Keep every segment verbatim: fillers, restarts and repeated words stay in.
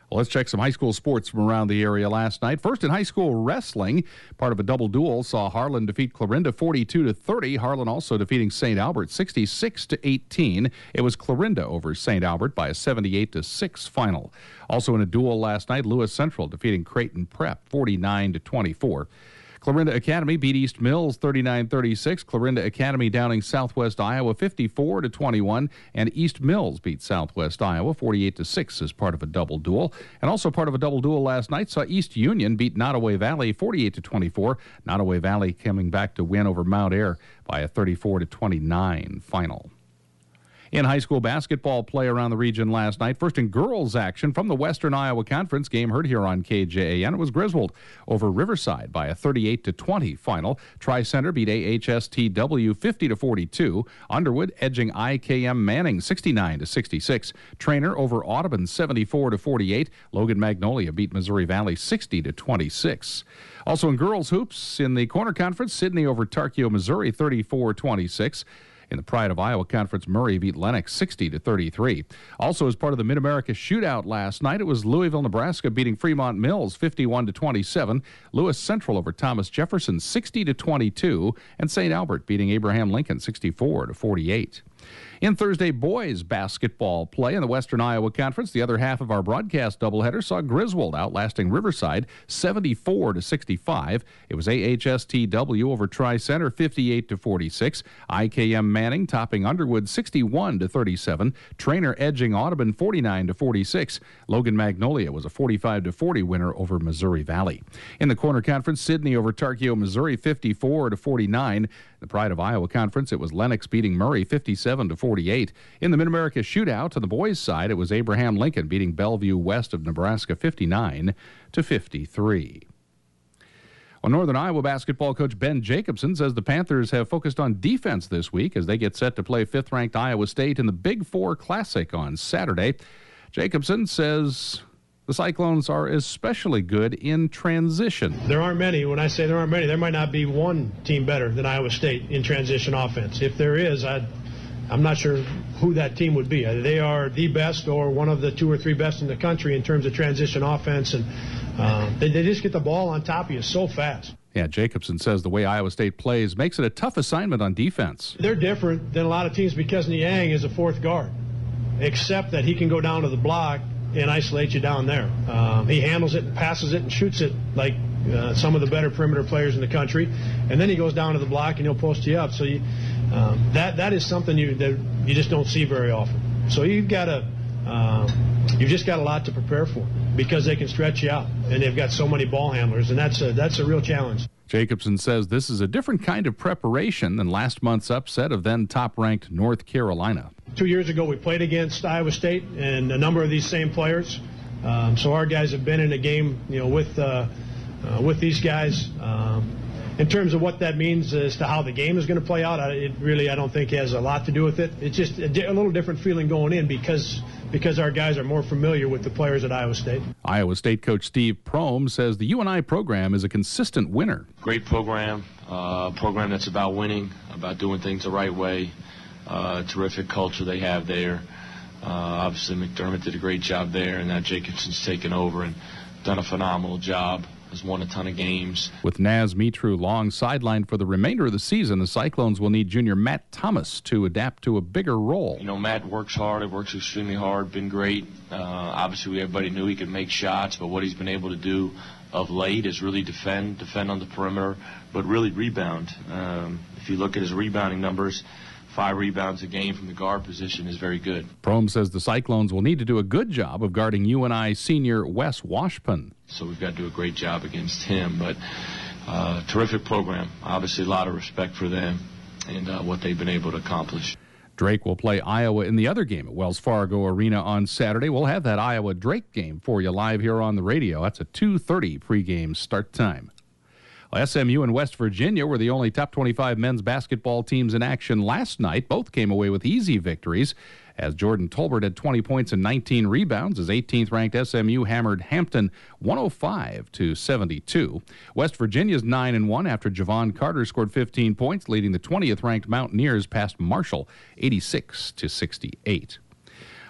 Well, let's check some high school sports from around the area last night. First, in high school wrestling, part of a double duel saw Harlan defeat Clarinda forty-two to thirty. Harlan also defeating Saint Albert sixty-six to eighteen. It was Clarinda over Saint Albert by a seventy-eight to six final. Also in a duel last night, Lewis Central defeating Creighton Prep forty-nine to twenty-four. Clarinda Academy beat East Mills thirty-nine thirty-six. Clarinda Academy downing Southwest Iowa fifty-four to twenty-one. And East Mills beat Southwest Iowa forty-eight to six as part of a double duel. And also part of a double duel last night saw East Union beat Nottoway Valley forty-eight to twenty-four. Nottoway Valley coming back to win over Mount Ayr by a thirty-four to twenty-nine final. In high school basketball play around the region last night, first in girls action from the Western Iowa Conference, game heard here on K J A N. It was Griswold over Riverside by a thirty-eight to twenty final. Tri-Center beat A H S T W fifty to forty-two. Underwood edging I K M Manning sixty-nine to sixty-six. Trainer over Audubon seventy-four to forty-eight. Logan Magnolia beat Missouri Valley sixty to twenty-six. Also in girls hoops, in the Corner Conference, Sidney over Tarkio, Missouri thirty-four twenty-six. In the Pride of Iowa Conference, Murray beat Lennox sixty to thirty-three. Also, as part of the Mid-America Shootout last night, it was Louisville, Nebraska beating Fremont Mills fifty-one to twenty-seven. Lewis Central over Thomas Jefferson sixty to twenty-two. And Saint Albert beating Abraham Lincoln sixty-four to forty-eight. In Thursday boys basketball play in the Western Iowa Conference, the other half of our broadcast doubleheader saw Griswold outlasting Riverside seventy-four to sixty-five. It was A H S T W over Tri-Center fifty-eight to forty-six. I K M Manning topping Underwood sixty-one to thirty-seven. Trainer edging Audubon forty-nine to forty-six. Logan Magnolia was a forty-five to forty winner over Missouri Valley. In the Corner Conference, Sidney over Tarkio, Missouri fifty-four to forty-nine. In the Pride of Iowa Conference, it was Lennox beating Murray fifty-seven to forty-eight. In the Mid-America Shootout on the boys' side, it was Abraham Lincoln beating Bellevue West of Nebraska fifty-nine to fifty-three. Well, Northern Iowa basketball coach Ben Jacobson says the Panthers have focused on defense this week as they get set to play fifth-ranked Iowa State in the Big Four Classic on Saturday. Jacobson says the Cyclones are especially good in transition. There aren't many. When I say there aren't many, there might not be one team better than Iowa State in transition offense. If there is, I'd, I'm not sure who that team would be. They are the best or one of the two or three best in the country in terms of transition offense, and uh, they, they just get the ball on top of you so fast. Yeah, Jacobson says the way Iowa State plays makes it a tough assignment on defense. They're different than a lot of teams because Niang is a fourth guard, except that he can go down to the block and isolate you down there. Um, he handles it and passes it and shoots it like uh, some of the better perimeter players in the country, and then he goes down to the block and he'll post you up. So you, um, that that is something you that you just don't see very often. So you've got to uh, you've just got a lot to prepare for because they can stretch you out and they've got so many ball handlers, and that's a, that's a real challenge. Jacobson says this is a different kind of preparation than last month's upset of then top-ranked North Carolina. Two years ago, we played against Iowa State and a number of these same players. Um, so our guys have been in a game, you know, with uh, uh, with these guys. Um, in terms of what that means as to how the game is going to play out, I, it really I don't think has a lot to do with it. It's just a, di- a little different feeling going in because because our guys are more familiar with the players at Iowa State. Iowa State coach Steve Prohm says the U N I program is a consistent winner. Great program, a uh, program that's about winning, about doing things the right way. Uh, terrific culture they have there. Uh, obviously, McDermott did a great job there, and now Jacobson's taken over and done a phenomenal job. Has won a ton of games. With Naz Mitru long sidelined for the remainder of the season, the Cyclones will need junior Matt Thomas to adapt to a bigger role. You know, Matt works hard. He works extremely hard. Been great. Uh, obviously, everybody knew he could make shots, but what he's been able to do of late is really defend, defend on the perimeter, but really rebound. Um, if you look at his rebounding numbers, five rebounds a game from the guard position is very good. Prohm says the Cyclones will need to do a good job of guarding U N I senior Wes Washpun. So we've got to do a great job against him, but uh, terrific program. Obviously, a lot of respect for them and uh, what they've been able to accomplish. Drake will play Iowa in the other game at Wells Fargo Arena on Saturday. We'll have that Iowa-Drake game for you live here on the radio. That's a two thirty pregame start time. Well, S M U and West Virginia were the only top twenty-five men's basketball teams in action last night. Both came away with easy victories as Jordan Tolbert had twenty points and nineteen rebounds as eighteenth-ranked S M U hammered Hampton one oh five to seventy-two. West Virginia's nine and one after Javon Carter scored fifteen points, leading the twentieth-ranked Mountaineers past Marshall eighty-six to sixty-eight.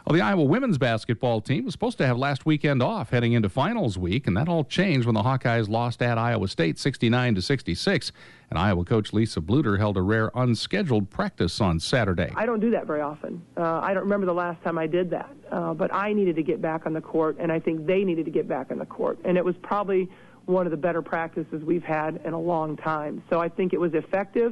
Well, the Iowa women's basketball team was supposed to have last weekend off heading into finals week, and that all changed when the Hawkeyes lost at Iowa State sixty-nine to sixty-six. And Iowa coach Lisa Bluter held a rare unscheduled practice on Saturday. I don't do that very often. Uh, I don't remember the last time I did that. Uh, but I needed to get back on the court, and I think they needed to get back on the court. And it was probably one of the better practices we've had in a long time. So I think it was effective.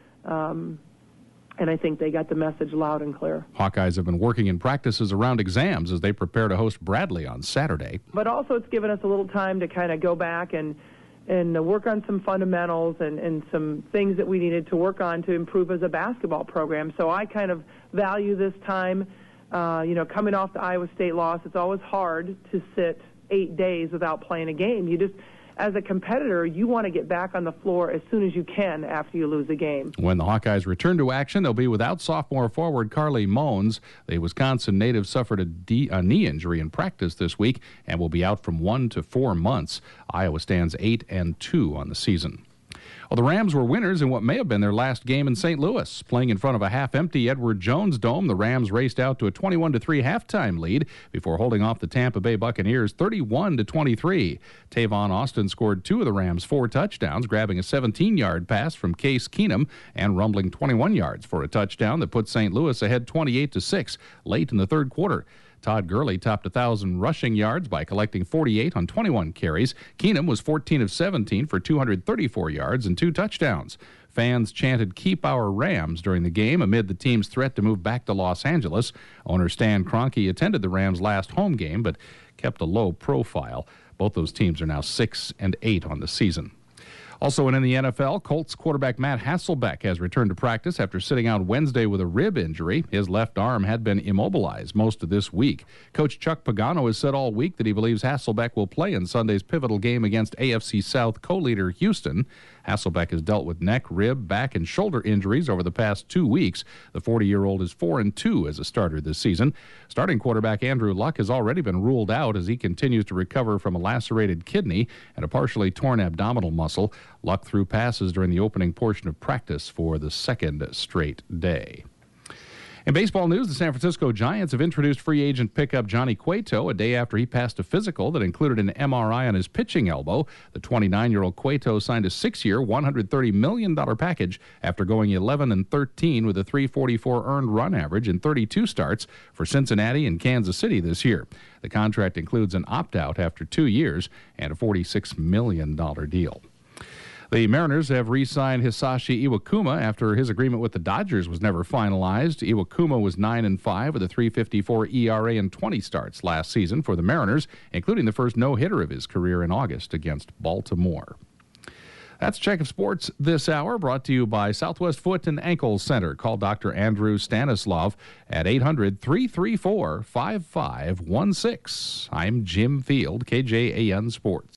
Um, And I think they got the message loud and clear. Hawkeyes have been working in practices around exams as they prepare to host Bradley on Saturday. But also it's given us a little time to kind of go back and and work on some fundamentals and, and some things that we needed to work on to improve as a basketball program. So I kind of value this time. Uh, you know, coming off the Iowa State loss, it's always hard to sit eight days without playing a game. You just... As a competitor, you want to get back on the floor as soon as you can after you lose a game. When the Hawkeyes return to action, they'll be without sophomore forward Carly Moans. The Wisconsin native suffered a, D, a knee injury in practice this week and will be out from one to four months. Iowa stands eight and two on the season. Well, the Rams were winners in what may have been their last game in Saint Louis. Playing in front of a half-empty Edward Jones Dome, the Rams raced out to a twenty-one to three halftime lead before holding off the Tampa Bay Buccaneers thirty-one to twenty-three. Tavon Austin scored two of the Rams' four touchdowns, grabbing a seventeen-yard pass from Case Keenum and rumbling twenty-one yards for a touchdown that put Saint Louis ahead twenty-eight to six late in the third quarter. Todd Gurley topped one thousand rushing yards by collecting forty-eight on twenty-one carries. Keenum was fourteen of seventeen for two hundred thirty-four yards and two touchdowns. Fans chanted "Keep our Rams" during the game amid the team's threat to move back to Los Angeles. Owner Stan Kroenke attended the Rams' last home game but kept a low profile. Both those teams are now six and eight on the season. Also in the N F L, Colts quarterback Matt Hasselbeck has returned to practice after sitting out Wednesday with a rib injury. His left arm had been immobilized most of this week. Coach Chuck Pagano has said all week that he believes Hasselbeck will play in Sunday's pivotal game against A F C South co-leader Houston. Hasselbeck has dealt with neck, rib, back, and shoulder injuries over the past two weeks. The forty-year-old is four and two as a starter this season. Starting quarterback Andrew Luck has already been ruled out as he continues to recover from a lacerated kidney and a partially torn abdominal muscle. Luck threw passes during the opening portion of practice for the second straight day. In baseball news, the San Francisco Giants have introduced free agent pickup Johnny Cueto a day after he passed a physical that included an M R I on his pitching elbow. The twenty-nine-year-old Cueto signed a six-year, one hundred thirty million dollars package after going eleven and thirteen with a three forty-four earned run average in thirty-two starts for Cincinnati and Kansas City this year. The contract includes an opt-out after two years and a forty-six million dollars deal. The Mariners have re-signed Hisashi Iwakuma after his agreement with the Dodgers was never finalized. Iwakuma was nine and five with a three fifty-four E R A and twenty starts last season for the Mariners, including the first no-hitter of his career in August against Baltimore. That's Check of Sports this hour, brought to you by Southwest Foot and Ankle Center. Call Doctor Andrew Stanislav at eight hundred, three three four, five five one six. I'm Jim Field, K J A N Sports.